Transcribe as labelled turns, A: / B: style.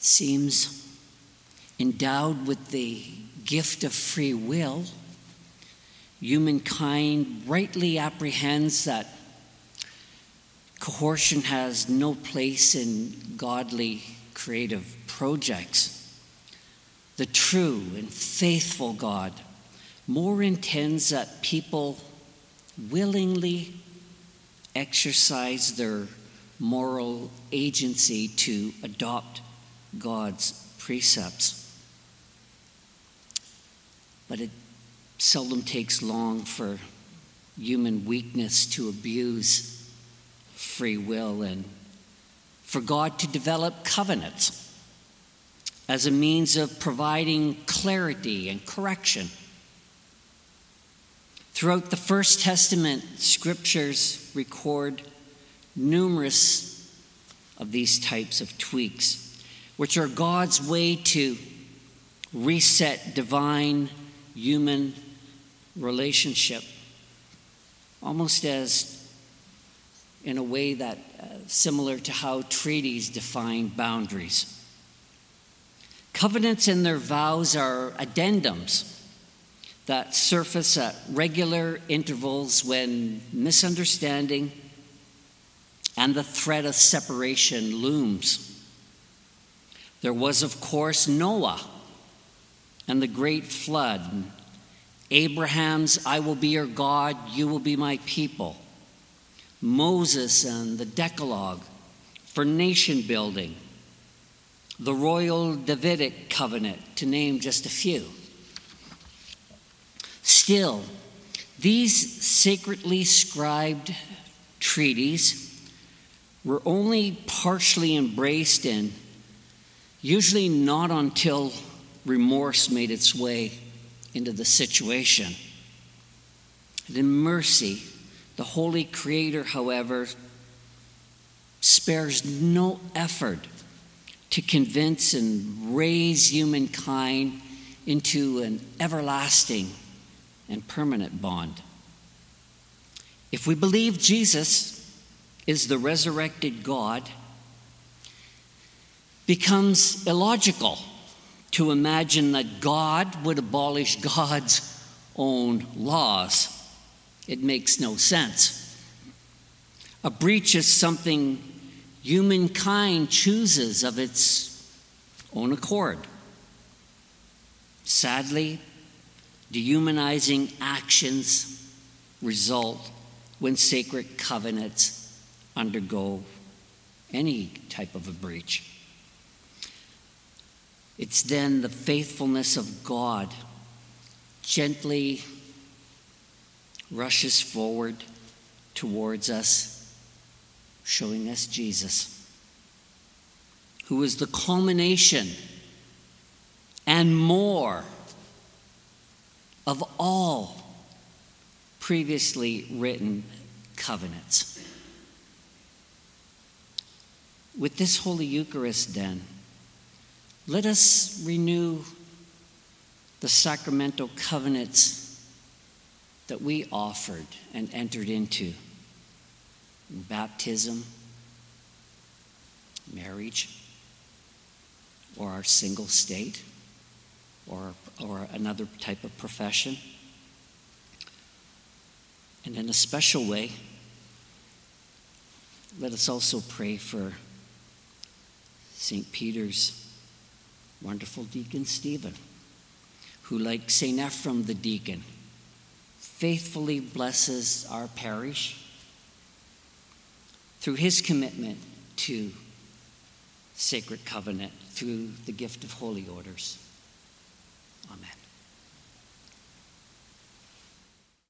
A: seems endowed with the gift of free will, humankind rightly apprehends that coercion has no place in godly creative projects. The true and faithful God more intends that people willingly exercise their moral agency to adopt God's precepts. But it seldom takes long for human weakness to abuse free will and for God to develop covenants as a means of providing clarity and correction. Throughout the First Testament, scriptures record numerous of these types of tweaks, which are God's way to reset divine human relationship, almost as in a way that similar to how treaties define boundaries. Covenants and their vows are addendums that surface at regular intervals when misunderstanding and the threat of separation looms. There was, of course, Noah and the great flood, Abraham's "I will be your God, you will be my people," Moses and the Decalogue for nation building, the royal Davidic covenant, to name just a few. Still, these sacredly scribed treaties were only partially embraced, and usually not until remorse made its way into the situation. And in mercy, the Holy Creator, however, spares no effort to convince and raise humankind into an everlasting and permanent bond. If we believe Jesus is the resurrected God, it becomes illogical to imagine that God would abolish God's own laws. It makes no sense. A breach is something humankind chooses of its own accord. Sadly, dehumanizing actions result when sacred covenants undergo any type of a breach. It's then the faithfulness of God gently rushes forward towards us, showing us Jesus, who is the culmination and more of all previously written covenants. With this Holy Eucharist, then, let us renew the sacramental covenants that we offered and entered into in baptism, marriage, or our single state, or another type of profession. And in a special way, let us also pray for St. Peter's wonderful deacon Stephen, who, like St. Ephraim the deacon, faithfully blesses our parish through his commitment to sacred covenant through the gift of holy orders. Amen.